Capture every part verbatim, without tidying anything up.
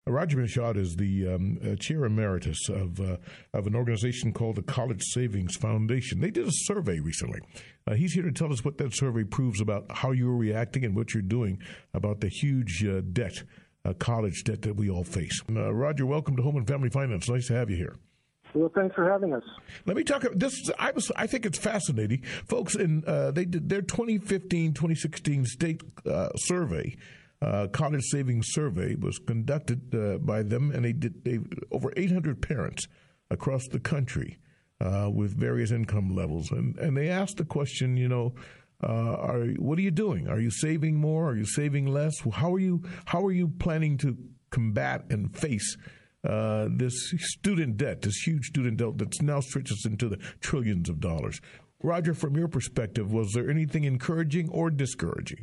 Roger Michaud is the um, uh, chair emeritus of uh, of an organization called the College Savings Foundation. They did a survey recently. Uh, he's here to tell us what that survey proves about how you're reacting and what you're doing about the huge uh, debt, uh, college debt that we all face. Uh, Roger, welcome to Home and Family Finance. Nice to have you here. Well, thanks for having us. Let me talk. This I was. I think it's fascinating, folks. In uh, they did their twenty fifteen twenty sixteen state uh, survey, uh, college savings survey was conducted uh, by them, and they did they over eight hundred parents across the country uh, with various income levels, and and they asked the question, you know. Uh, are what are you doing? Are you saving more? Are you saving less? How are you? How are you planning to combat and face Uh, this student debt, this huge student debt that's now stretches into the trillions of dollars? Roger, from your perspective, was there anything encouraging or discouraging?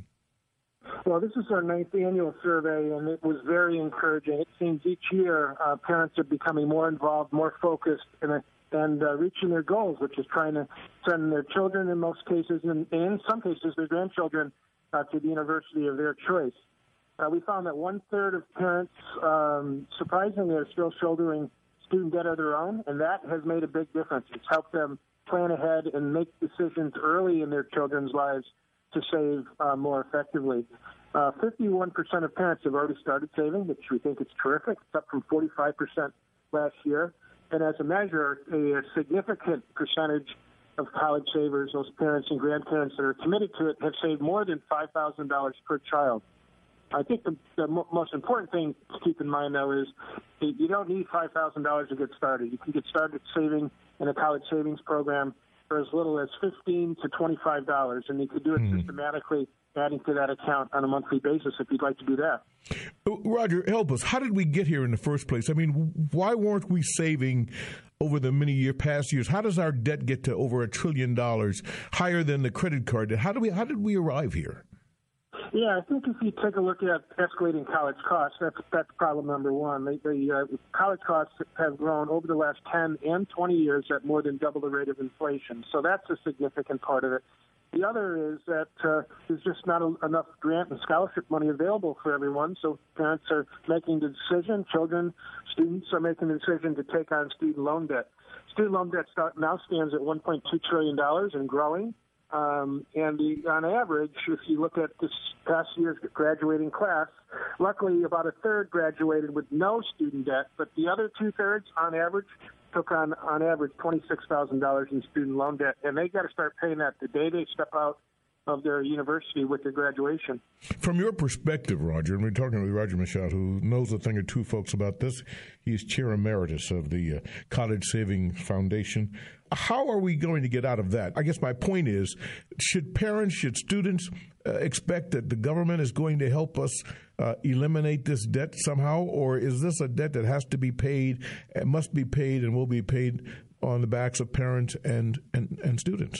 Well, this is our ninth annual survey, and it was very encouraging. It seems each year uh, parents are becoming more involved, more focused, and, and uh, reaching their goals, which is trying to send their children in most cases, and, and in some cases their grandchildren, uh, to the university of their choice. Uh, we found that one-third of parents, um, surprisingly, are still shouldering student debt of their own, and that has made a big difference. It's helped them plan ahead and make decisions early in their children's lives to save uh, more effectively. Uh, fifty-one percent of parents have already started saving, which we think is terrific. It's up from forty-five percent last year. And as a measure, a, a significant percentage of college savers, those parents and grandparents that are committed to it, have saved more than five thousand dollars per child. I think the, the mo- most important thing to keep in mind, though, is that you don't need five thousand dollars to get started. You can get started saving in a college savings program for as little as fifteen to twenty-five dollars, and you can do it mm. systematically, adding to that account on a monthly basis if you'd like to do that. Roger, help us. How did we get here in the first place? I mean, why weren't we saving over the many year past years? How does our debt get to over a trillion dollars, higher than the credit card debt? How do we? How did we arrive here? Yeah, I think if you take a look at escalating college costs, that's that's problem number one. The, the uh, college costs have grown over the last ten and twenty years at more than double the rate of inflation. So that's a significant part of it. The other is that uh, there's just not a, enough grant and scholarship money available for everyone. So parents are making the decision, children, students are making the decision to take on student loan debt. Student loan debt now stands at one point two trillion dollars and growing. Um, and the, on average, if you look at this past year's graduating class, luckily about a third graduated with no student debt, but the other two-thirds, on average, took on, on average, twenty-six thousand dollars in student loan debt. And they got to start paying that the day they step out of their university with their graduation. From your perspective, Roger, and we're talking with Roger Michaud, who knows a thing or two, folks, about this. He's chair emeritus of the uh, College Savings Foundation. How are we going to get out of that? I guess my point is, should parents, should students uh, expect that the government is going to help us uh, eliminate this debt somehow, or is this a debt that has to be paid, and must be paid, and will be paid on the backs of parents and, and, and students?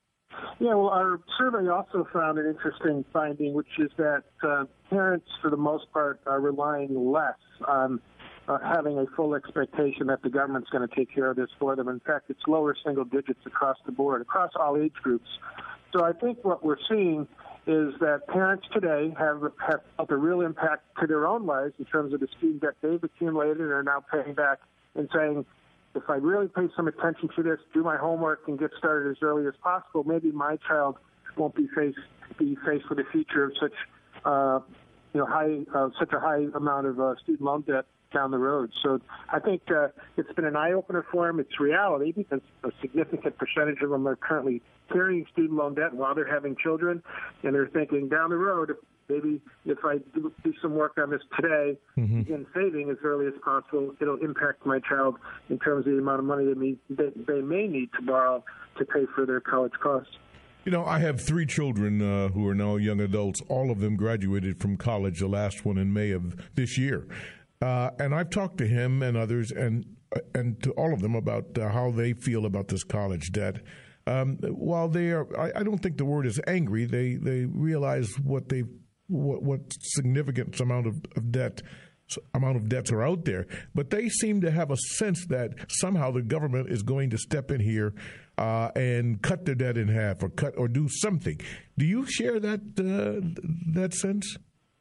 Yeah, well, our survey also found an interesting finding, which is that uh, parents, for the most part, are relying less on uh, having a full expectation that the government's going to take care of this for them. In fact, it's lower single digits across the board, across all age groups. So I think what we're seeing is that parents today have, have felt a real impact to their own lives in terms of the student debt they've accumulated and are now paying back and saying, if I really pay some attention to this, do my homework, and get started as early as possible, maybe my child won't be faced be faced with a future of such uh, you know high uh, such a high amount of uh, student loan debt down the road. So I think uh, it's been an eye opener for them. It's reality because a significant percentage of them are currently carrying student loan debt while they're having children, and they're thinking down the road, maybe if I do, do some work on this today, mm-hmm. begin saving as early as possible, it'll impact my child in terms of the amount of money they, need, they, they may need to borrow to pay for their college costs. You know, I have three children uh, who are now young adults. All of them graduated from college, the last one in May of this year. Uh, and I've talked to him and others and and to all of them about uh, how they feel about this college debt. Um, while they are, I, I don't think the word is angry. They they realize what they what, what significant amount of, of debt amount of debts are out there, but they seem to have a sense that somehow the government is going to step in here uh, and cut their debt in half or cut or do something. Do you share that uh, that sense?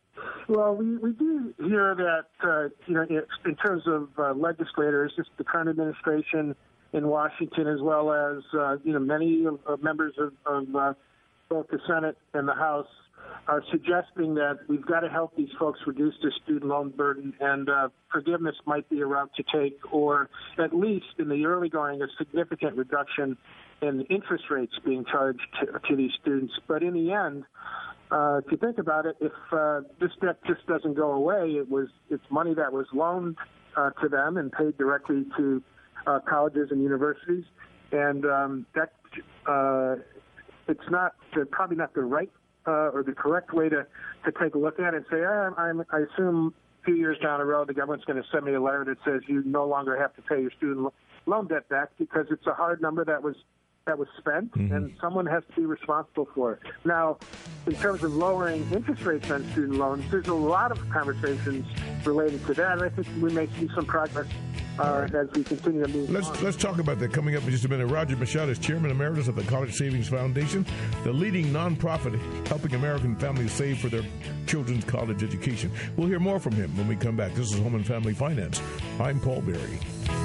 Well, we, we do hear that, uh, you know, in terms of uh, legislators, just the current administration in Washington, as well as, uh, you know, many of, of members of, of uh, both the Senate and the House are suggesting that we've got to help these folks reduce their student loan burden, and uh, forgiveness might be a route to take, or at least in the early going, a significant reduction in interest rates being charged to, to these students. But in the end, uh, if you think about it, if uh, this debt just doesn't go away, it was it's money that was loaned uh, to them and paid directly to uh, colleges and universities, and um, that uh, it's not the, probably not the right Uh, or the correct way to, to take a look at it and say, oh, I'm, I assume a few years down the road the government's going to send me a letter that says you no longer have to pay your student loan debt back, because it's a hard number that was that was spent, mm-hmm. and someone has to be responsible for it. Now, in terms of lowering interest rates on student loans, there's a lot of conversations related to that, and I think we may see some progress Uh, as we continue to move let's, on. Let's talk about that coming up in just a minute. Roger Michaud is Chairman Emeritus of the College Savings Foundation, the leading nonprofit helping American families save for their children's college education. We'll hear more from him when we come back. This is Home and Family Finance. I'm Paul Berry.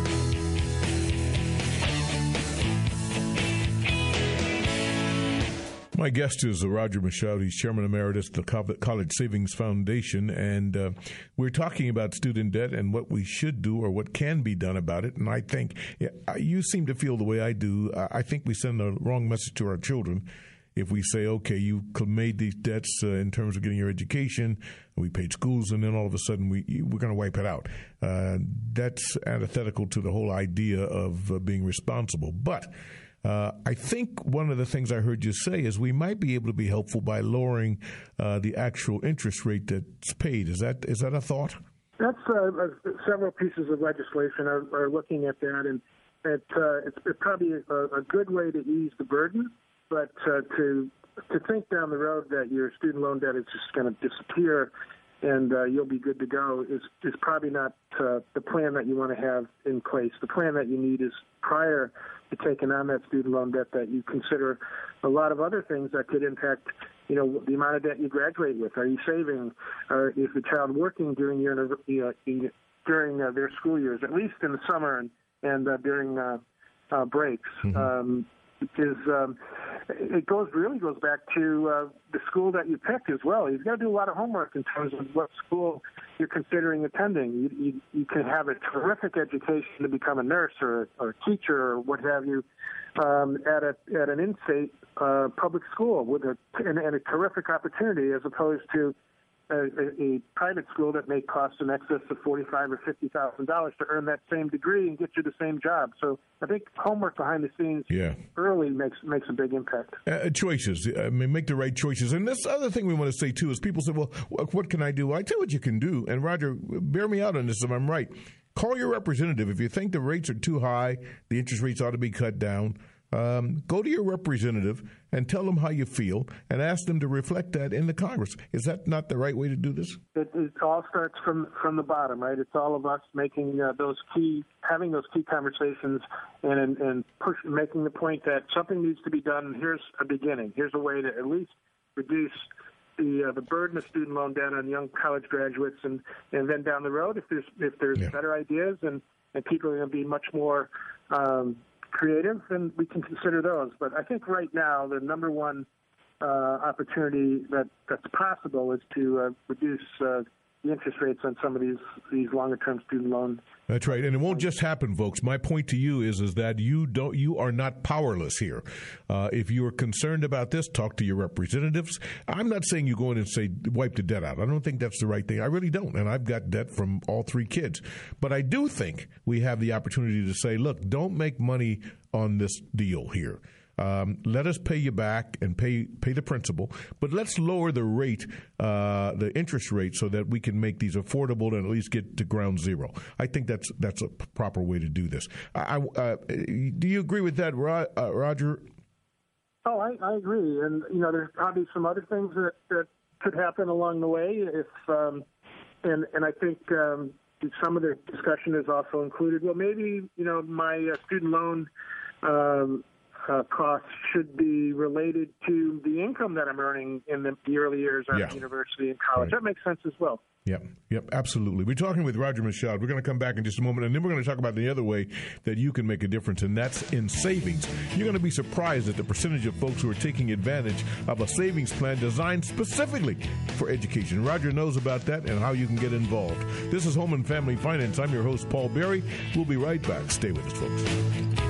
My guest is Roger Michaud. He's Chairman Emeritus of the College Savings Foundation, and uh, we're talking about student debt and what we should do or what can be done about it. And I think yeah, you seem to feel the way I do. I think we send the wrong message to our children if we say, okay, you made these debts uh, in terms of getting your education, we paid schools, and then all of a sudden we, we're going to wipe it out. Uh, that's antithetical to the whole idea of uh, being responsible. But Uh, I think one of the things I heard you say is we might be able to be helpful by lowering uh, the actual interest rate that's paid. Is that is that a thought? That's uh, uh, several pieces of legislation are, are looking at that, and it, uh, it's probably a, a good way to ease the burden. But uh, to to think down the road that your student loan debt is just going to disappear and uh, you'll be good to go is, is probably not uh, the plan that you want to have in place. The plan that you need is prior to taking on that student loan debt that you consider a lot of other things that could impact, you know, the amount of debt you graduate with. Are you saving? Or is the child working during your uh, during uh, their school years, at least in the summer and, and uh, during uh, uh, breaks? Mm-hmm. Um, is um, it goes really goes back to uh, the school that you picked as well. You've got to do a lot of homework in terms of what school you're considering attending. You, you, you can have a terrific education to become a nurse or, or a teacher or what have you um, at a at an in-state uh, public school with a and, and a terrific opportunity, as opposed to A, a private school that may cost in excess of forty-five thousand dollars or fifty thousand dollars to earn that same degree and get you the same job. So I think homework behind the scenes yeah. early makes makes a big impact. Uh, choices. I mean, make the right choices. And this other thing we want to say, too, is people say, well, what can I do? Well, I tell you what you can do. And, Roger, bear me out on this if I'm right. Call your representative. If you think the rates are too high, the interest rates ought to be cut down, Um, go to your representative and tell them how you feel and ask them to reflect that in the Congress. Is that not the right way to do this? It, it all starts from, from the bottom, right? It's all of us making uh, those key, having those key conversations and, and, and push, making the point that something needs to be done. And here's a beginning. Here's a way to at least reduce the uh, the burden of student loan debt on young college graduates, and, and then down the road, if there's if there's yeah. better ideas and, and people are going to be much more um, creative, and we can consider those. But I think right now the number one uh, opportunity that, that's possible is to uh, reduce uh, the interest rates on some of these these longer term student loans. That's right, and it won't just happen, folks. My point to you is is that you don't you are not powerless here. Uh, if you are concerned about this, talk to your representatives. I'm not saying you go in and say wipe the debt out. I don't think that's the right thing. I really don't, and I've got debt from all three kids. But I do think we have the opportunity to say, look, don't make money on this deal here. Um, let us pay you back and pay pay the principal, but let's lower the rate, uh, the interest rate, so that we can make these affordable and at least get to ground zero. I think that's that's a proper way to do this. I, uh, do you agree with that, uh, Roger? Oh, I, I agree, and you know, there's probably some other things that, that could happen along the way. If um, and and I think um, some of the discussion is also included. Well, maybe you know my uh, student loan. Um, uh, costs should be related to the income that I'm earning in the, the early years out yeah. of university and college. Right. That makes sense as well. Yep, yep, absolutely. We're talking with Roger Michaud. We're going to come back in just a moment, and then we're going to talk about the other way that you can make a difference, and that's in savings. You're going to be surprised at the percentage of folks who are taking advantage of a savings plan designed specifically for education. Roger knows about that and how you can get involved. This is Home and Family Finance. I'm your host, Paul Berry. We'll be right back. Stay with us, folks.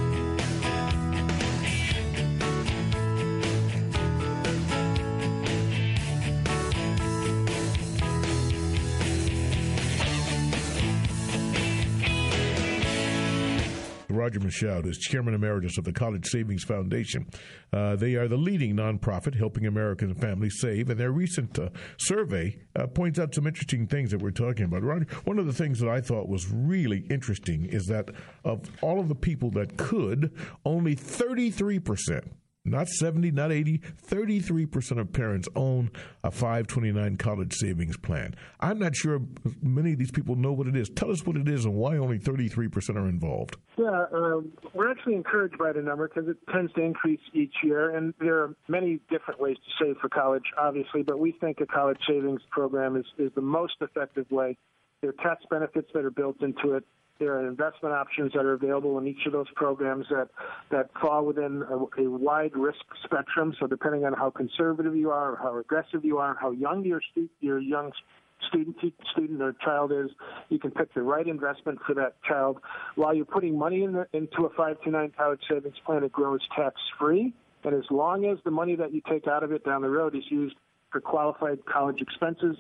Roger Michaud is Chairman Emeritus of the College Savings Foundation. Uh, they are the leading nonprofit helping American families save, and their recent uh, survey uh, points out some interesting things that we're talking about. Roger, one of the things that I thought was really interesting is that of all of the people that could, only thirty-three percent, not seventy, not eighty, thirty-three percent of parents own a five twenty-nine college savings plan. I'm not sure many of these people know what it is. Tell us what it is and why only thirty-three percent are involved. Yeah, uh, we're actually encouraged by the number because it tends to increase each year, and there are many different ways to save for college, obviously, but we think a college savings program is, is the most effective way. There are tax benefits that are built into it. There are investment options that are available in each of those programs that, that fall within a, a wide risk spectrum. So depending on how conservative you are, or how aggressive you are, how young your, stu- your young student, student or child is, you can pick the right investment for that child. While you're putting money in the, into a five two nine college savings plan, it grows tax-free. And as long as the money that you take out of it down the road is used for qualified college expenses,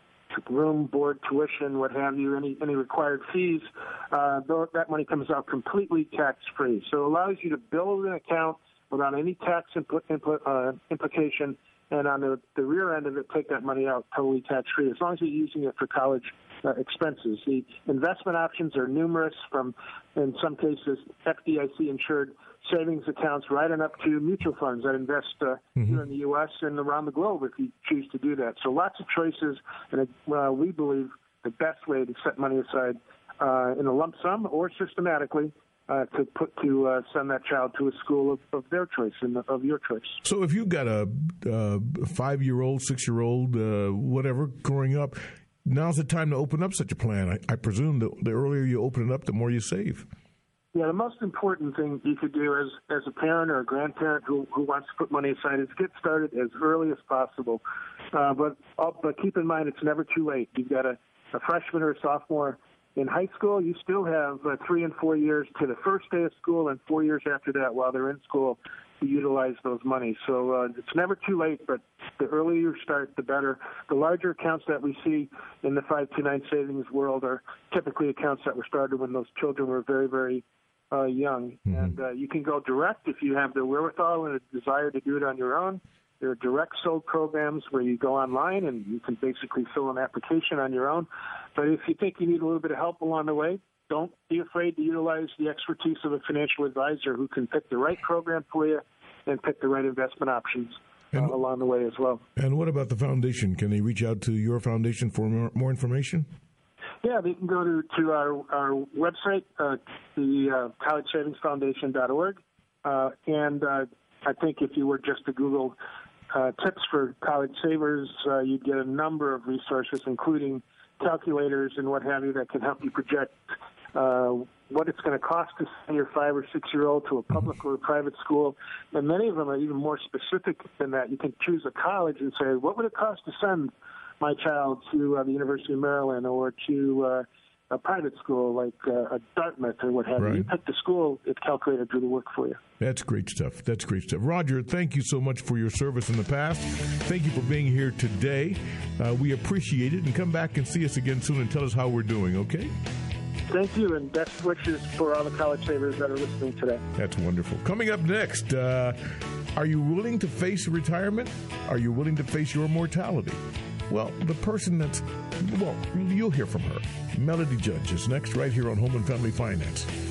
room, board, tuition, what have you, any any required fees, uh, that money comes out completely tax-free. So it allows you to build an account without any tax impl- impl- uh, implication, and on the, the rear end of it, take that money out totally tax-free, as long as you're using it for college uh, expenses. The investment options are numerous, from, in some cases, F D I C-insured savings accounts right on up to mutual funds that invest uh, mm-hmm. here in the U S and around the globe if you choose to do that. So lots of choices, and uh, we believe the best way to set money aside uh, in a lump sum or systematically uh, to put to uh, send that child to a school of, of their choice and of your choice. So if you've got a, a five-year-old, six-year-old, uh, whatever, growing up, now's the time to open up such a plan. I, I presume that the earlier you open it up, the more you save. Yeah, the most important thing you could do as as a parent or a grandparent who, who wants to put money aside is get started as early as possible. Uh, but uh, but keep in mind, it's never too late. You've got a, a freshman or a sophomore in high school. You still have uh, three and four years to the first day of school, and four years after that while they're in school to utilize those monies. So uh, it's never too late, but the earlier you start, the better. The larger accounts that we see in the five two nine savings world are typically accounts that were started when those children were very, very Uh, young, mm-hmm. and uh, you can go direct if you have the wherewithal and a desire to do it on your own. There are direct sold programs where you go online and you can basically fill an application on your own. But if you think you need a little bit of help along the way, don't be afraid to utilize the expertise of a financial advisor who can pick the right program for you and pick the right investment options uh, and, along the way as well. And what about the foundation? Can they reach out to your foundation for more, more information? Yeah, they can go to, to our, our website, uh, the uh, college savings foundation dot org. Uh, and uh, I think if you were just to Google uh, tips for college savers, uh, you'd get a number of resources, including calculators and what have you, that can help you project uh, what it's going to cost to send your five- or six-year-old to a public or a private school. And many of them are even more specific than that. You can choose a college and say, what would it cost to send my child to uh, the University of Maryland or to uh, a private school like uh, a Dartmouth or what have you. Right. You pick the school, it's calculated to do the work for you. That's great stuff. That's great stuff. Roger, thank you so much for your service in the past. Thank you for being here today. Uh, we appreciate it, and come back and see us again soon and tell us how we're doing, okay? Thank you, and best wishes for all the college savers that are listening today. That's wonderful. Coming up next, uh, are you willing to face retirement? Are you willing to face your mortality? Well, the person that's, well, you'll hear from her. Melody Judge is next right here on Home and Family Finance.